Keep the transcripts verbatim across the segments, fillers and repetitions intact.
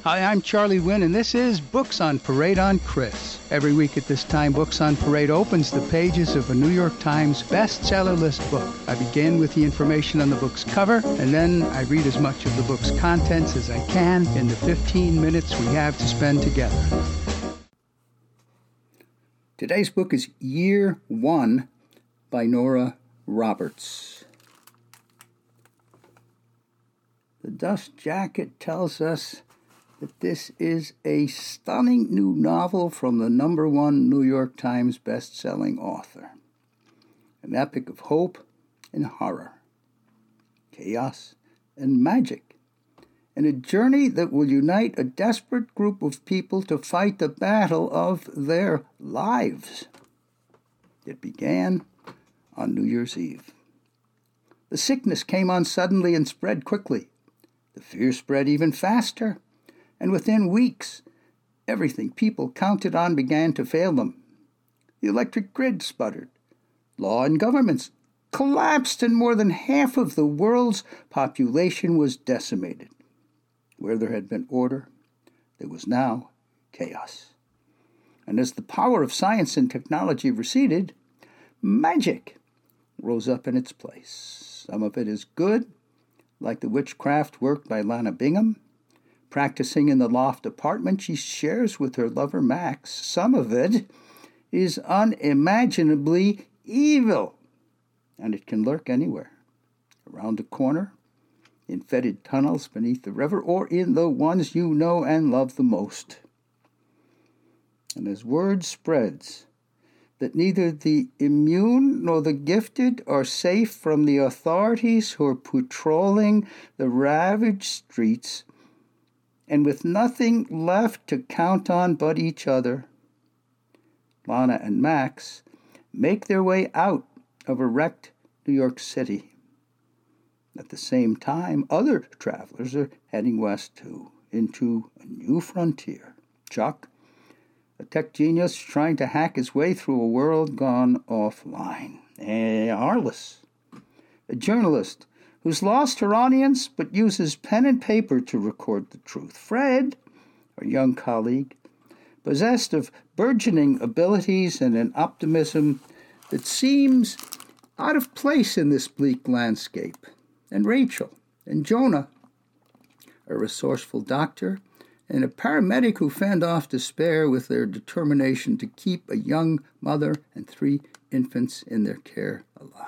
Hi, I'm Charlie Wynn, and this is Books on Parade on Chris. Every week at this time, Books on Parade opens the pages of a New York Times bestseller list book. I begin with the information on the book's cover, and then I read as much of the book's contents as I can in the fifteen minutes we have to spend together. Today's book is Year One by Nora Roberts. The dust jacket tells us that this is a stunning new novel from the number one New York Times best-selling author. An epic of hope and horror, chaos and magic, and a journey that will unite a desperate group of people to fight the battle of their lives. It began on New Year's Eve. The sickness came on suddenly and spread quickly. The fear spread even faster. And within weeks, everything people counted on began to fail them. The electric grid sputtered. Law and governments collapsed, and more than half of the world's population was decimated. Where there had been order, there was now chaos. And as the power of science and technology receded, magic rose up in its place. Some of it is good, like the witchcraft work by Lana Bingham, practicing in the loft apartment she shares with her lover Max. Some of it is unimaginably evil, and it can lurk anywhere, around the corner, in fetid tunnels beneath the river, or in the ones you know and love the most. And as word spreads that neither the immune nor the gifted are safe from the authorities who are patrolling the ravaged streets, and with nothing left to count on but each other, Lana and Max make their way out of a wrecked New York City. At the same time, other travelers are heading west too, into a new frontier. Chuck, a tech genius trying to hack his way through a world gone offline. And Arliss, a journalist who's lost her audience but uses pen and paper to record the truth. Fred, our young colleague, possessed of burgeoning abilities and an optimism that seems out of place in this bleak landscape. And Rachel and Jonah, a resourceful doctor and a paramedic who fend off despair with their determination to keep a young mother and three infants in their care alive.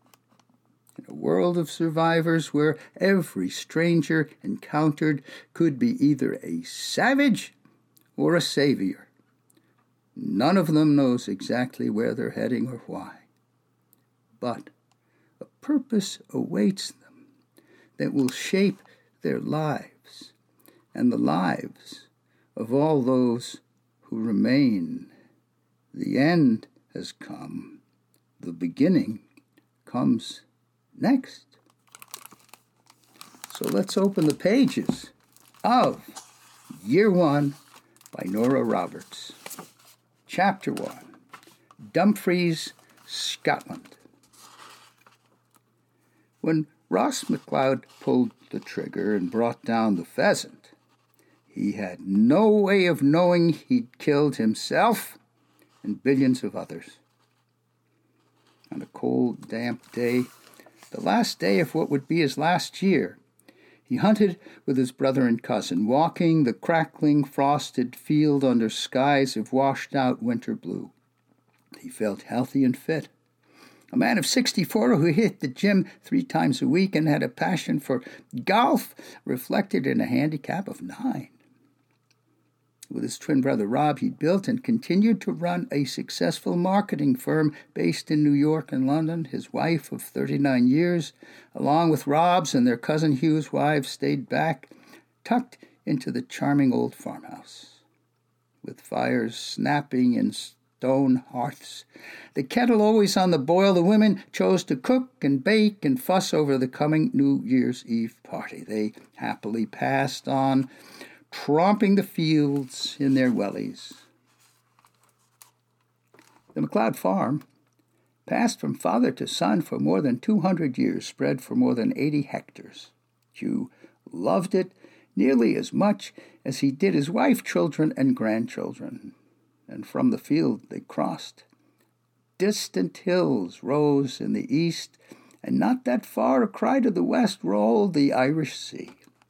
In a world of survivors where every stranger encountered could be either a savage or a savior, none of them knows exactly where they're heading or why. But a purpose awaits them that will shape their lives and the lives of all those who remain. The end has come. The beginning comes next. So let's open the pages of Year One by Nora Roberts. Chapter One, Dumfries, Scotland. When Ross McLeod pulled the trigger and brought down the pheasant, he had no way of knowing he'd killed himself and billions of others. On a cold, damp day, the last day of what would be his last year, he hunted with his brother and cousin, walking the crackling, frosted field under skies of washed-out winter blue. He felt healthy and fit. A man of sixty-four who hit the gym three times a week and had a passion for golf reflected in a handicap of nine. With his twin brother Rob, he'd built and continued to run a successful marketing firm based in New York and London. His wife of thirty-nine years, along with Rob's and their cousin Hugh's wives, stayed back, tucked into the charming old farmhouse. With fires snapping in stone hearths, the kettle always on the boil, the women chose to cook and bake and fuss over the coming New Year's Eve party. They happily passed on, tromping the fields in their wellies. The McLeod farm, passed from father to son for more than two hundred years, spread for more than eighty hectares. Hugh loved it nearly as much as he did his wife, children, and grandchildren. And from the field they crossed. Distant hills rose in the east, and not that far a cry to the west rolled the Irish Sea.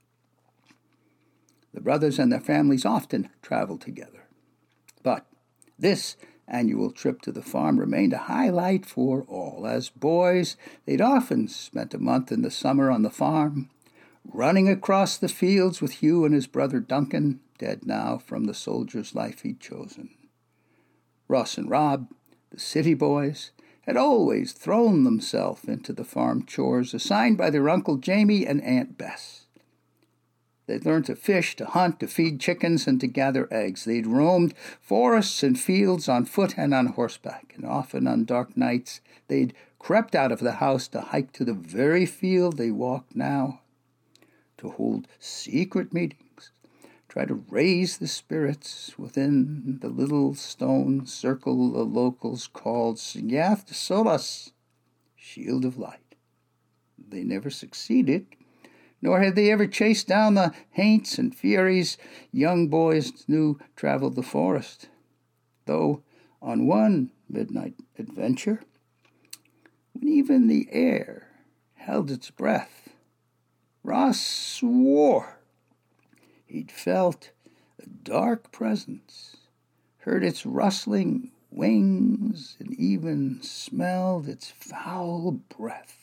The brothers and their families often traveled together, but this annual trip to the farm remained a highlight for all. As boys, they'd often spent a month in the summer on the farm, running across the fields with Hugh and his brother Duncan, dead now from the soldier's life he'd chosen. Ross and Rob, the city boys, had always thrown themselves into the farm chores assigned by their Uncle Jamie and Aunt Bess. They'd learned to fish, to hunt, to feed chickens, and to gather eggs. They'd roamed forests and fields on foot and on horseback, and often on dark nights they'd crept out of the house to hike to the very field they walked now, to hold secret meetings, try to raise the spirits within the little stone circle the locals called Sgyath Solas, Shield of Light. They never succeeded, nor had they ever chased down the haints and furies young boys knew traveled the forest, though on one midnight adventure, when even the air held its breath, Ross swore he'd felt a dark presence, heard its rustling wings, and even smelled its foul breath.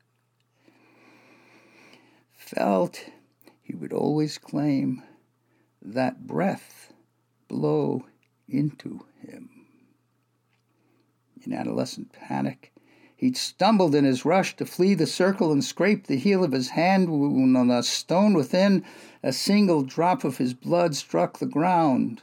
Felt, he would always claim, that breath blow into him. In adolescent panic, he'd stumbled in his rush to flee the circle and scraped the heel of his hand when on a stone within a single drop of his blood struck the ground.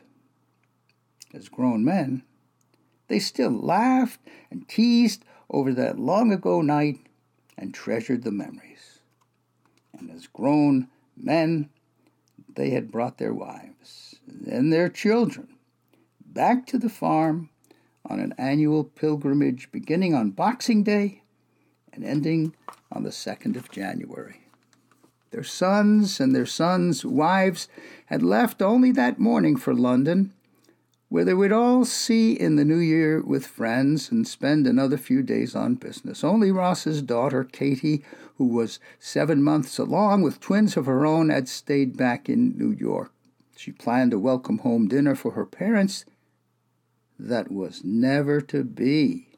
As grown men, they still laughed and teased over that long-ago night and treasured the memories. And as grown men, they had brought their wives and their children back to the farm on an annual pilgrimage beginning on Boxing Day and ending on the second of January. Their sons and their sons' wives had left only that morning for London, where they would all see in the new year with friends and spend another few days on business. Only Ross's daughter, Katie, who was seven months along with twins of her own, had stayed back in New York. She planned a welcome-home dinner for her parents that was never to be.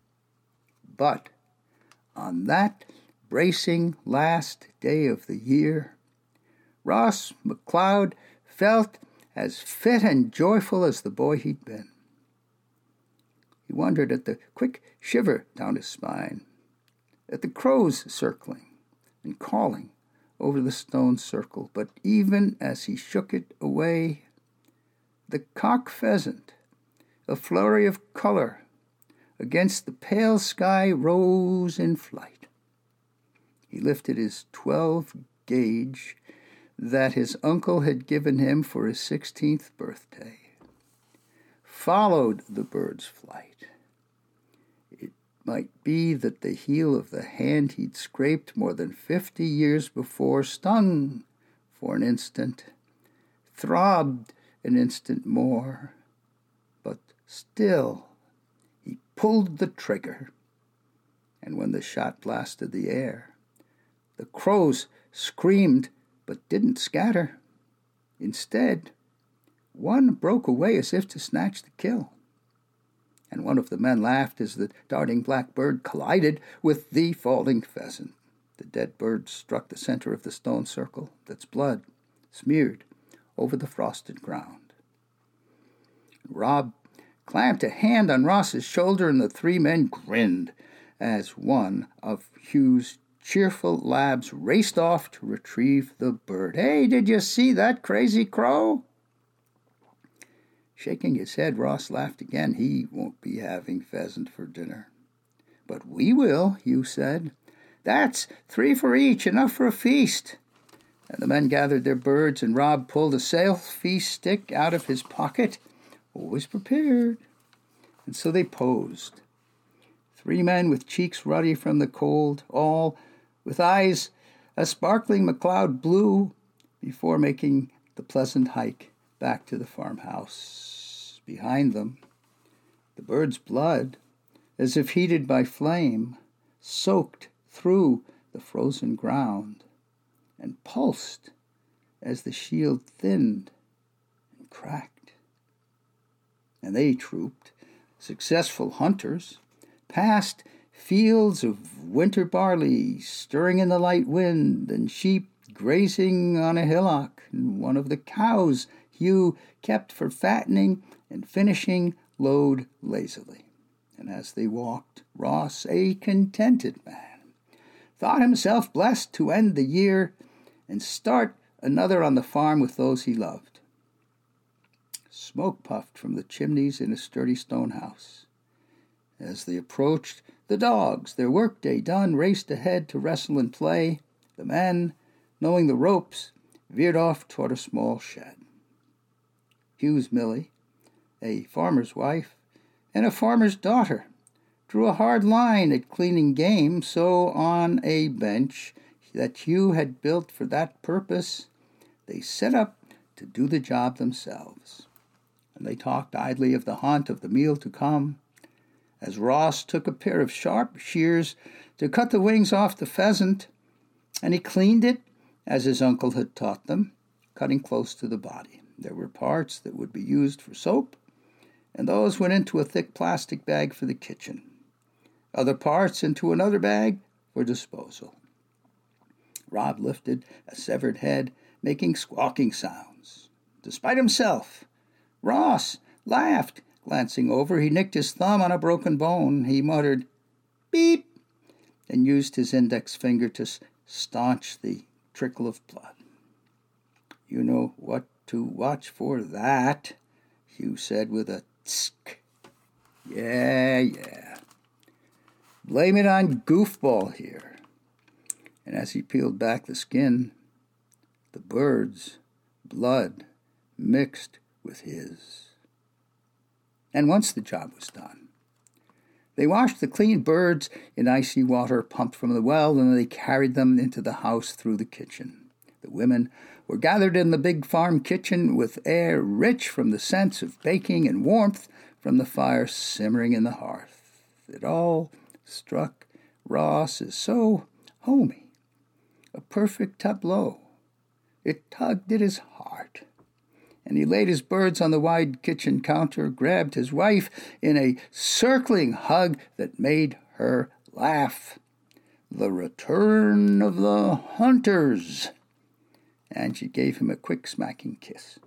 But on that bracing last day of the year, Ross MacLeod felt as fit and joyful as the boy he'd been. He wondered at the quick shiver down his spine, at the crows circling and calling over the stone circle. But even as he shook it away, the cock pheasant, a flurry of color against the pale sky, rose in flight. He lifted his twelve gauge that his uncle had given him for his sixteenth birthday, followed the bird's flight. It might be that the heel of the hand he'd scraped more than fifty years before stung for an instant, throbbed an instant more, but still he pulled the trigger, and when the shot blasted the air, the crows screamed but didn't scatter. Instead, one broke away as if to snatch the kill, and one of the men laughed as the darting black bird collided with the falling pheasant. The dead bird struck the center of the stone circle, its blood smeared over the frosted ground. Rob clamped a hand on Ross's shoulder, and the three men grinned as one of Hugh's cheerful labs raced off to retrieve the bird. "Hey, did you see that crazy crow?" Shaking his head, Ross laughed again. He won't be having pheasant for dinner. "But we will," Hugh said. "That's three for each, enough for a feast." And the men gathered their birds, and Rob pulled a selfie stick out of his pocket, always prepared. And so they posed. Three men with cheeks ruddy from the cold, all with eyes a sparkling MacLeod blue, before making the pleasant hike back to the farmhouse. Behind them, the bird's blood, as if heated by flame, soaked through the frozen ground and pulsed as the shield thinned and cracked. And they trooped, successful hunters, past fields of winter barley stirring in the light wind and sheep grazing on a hillock, and one of the cows Hugh kept for fattening and finishing lowed lazily. And as they walked, Ross, a contented man, thought himself blessed to end the year and start another on the farm with those he loved. Smoke puffed from the chimneys in a sturdy stone house. As they approached, the dogs, their workday done, raced ahead to wrestle and play. The men, knowing the ropes, veered off toward a small shed. Hugh's Millie, a farmer's wife, and a farmer's daughter, drew a hard line at cleaning game, so on a bench that Hugh had built for that purpose, they set up to do the job themselves. And they talked idly of the hunt, of the meal to come, as Ross took a pair of sharp shears to cut the wings off the pheasant, and he cleaned it as his uncle had taught them, cutting close to the body. There were parts that would be used for soap, and those went into a thick plastic bag for the kitchen. Other parts into another bag for disposal. Rob lifted a severed head, making squawking sounds. Despite himself, Ross laughed. Glancing over, he nicked his thumb on a broken bone. He muttered, "Beep," and used his index finger to staunch the trickle of blood. "You know what to watch for that," Hugh said with a tsk. "Yeah, yeah. Blame it on Goofball here." And as he peeled back the skin, the bird's blood mixed with his. And once the job was done, they washed the clean birds in icy water pumped from the well, and they carried them into the house through the kitchen. The women were gathered in the big farm kitchen with air rich from the scents of baking and warmth from the fire simmering in the hearth. It all struck Ross as so homey, a perfect tableau. It tugged at his heart. And he laid his birds on the wide kitchen counter, grabbed his wife in a circling hug that made her laugh. The return of the hunters. And she gave him a quick smacking kiss.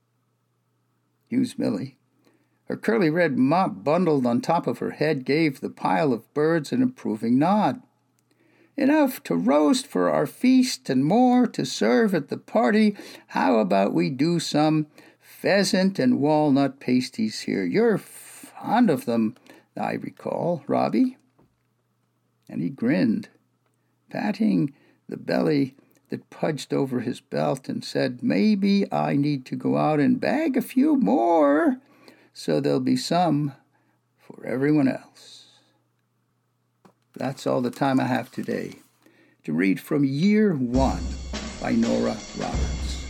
Hugh's Millie, her curly red mop bundled on top of her head, gave the pile of birds an approving nod. "Enough to roast for our feast and more to serve at the party. How about we do some pheasant and walnut pasties here? You're fond of them, I recall, Robbie." And he grinned, patting the belly that pudged over his belt, and said, "Maybe I need to go out and bag a few more, so there'll be some for everyone else." That's all the time I have today to read from Year One by Nora Roberts.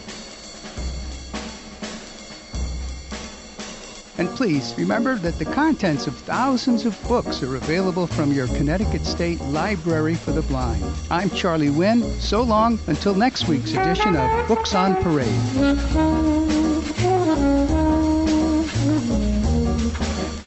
And please remember that the contents of thousands of books are available from your Connecticut State Library for the Blind. I'm Charlie Wynn. So long until next week's edition of Books on Parade.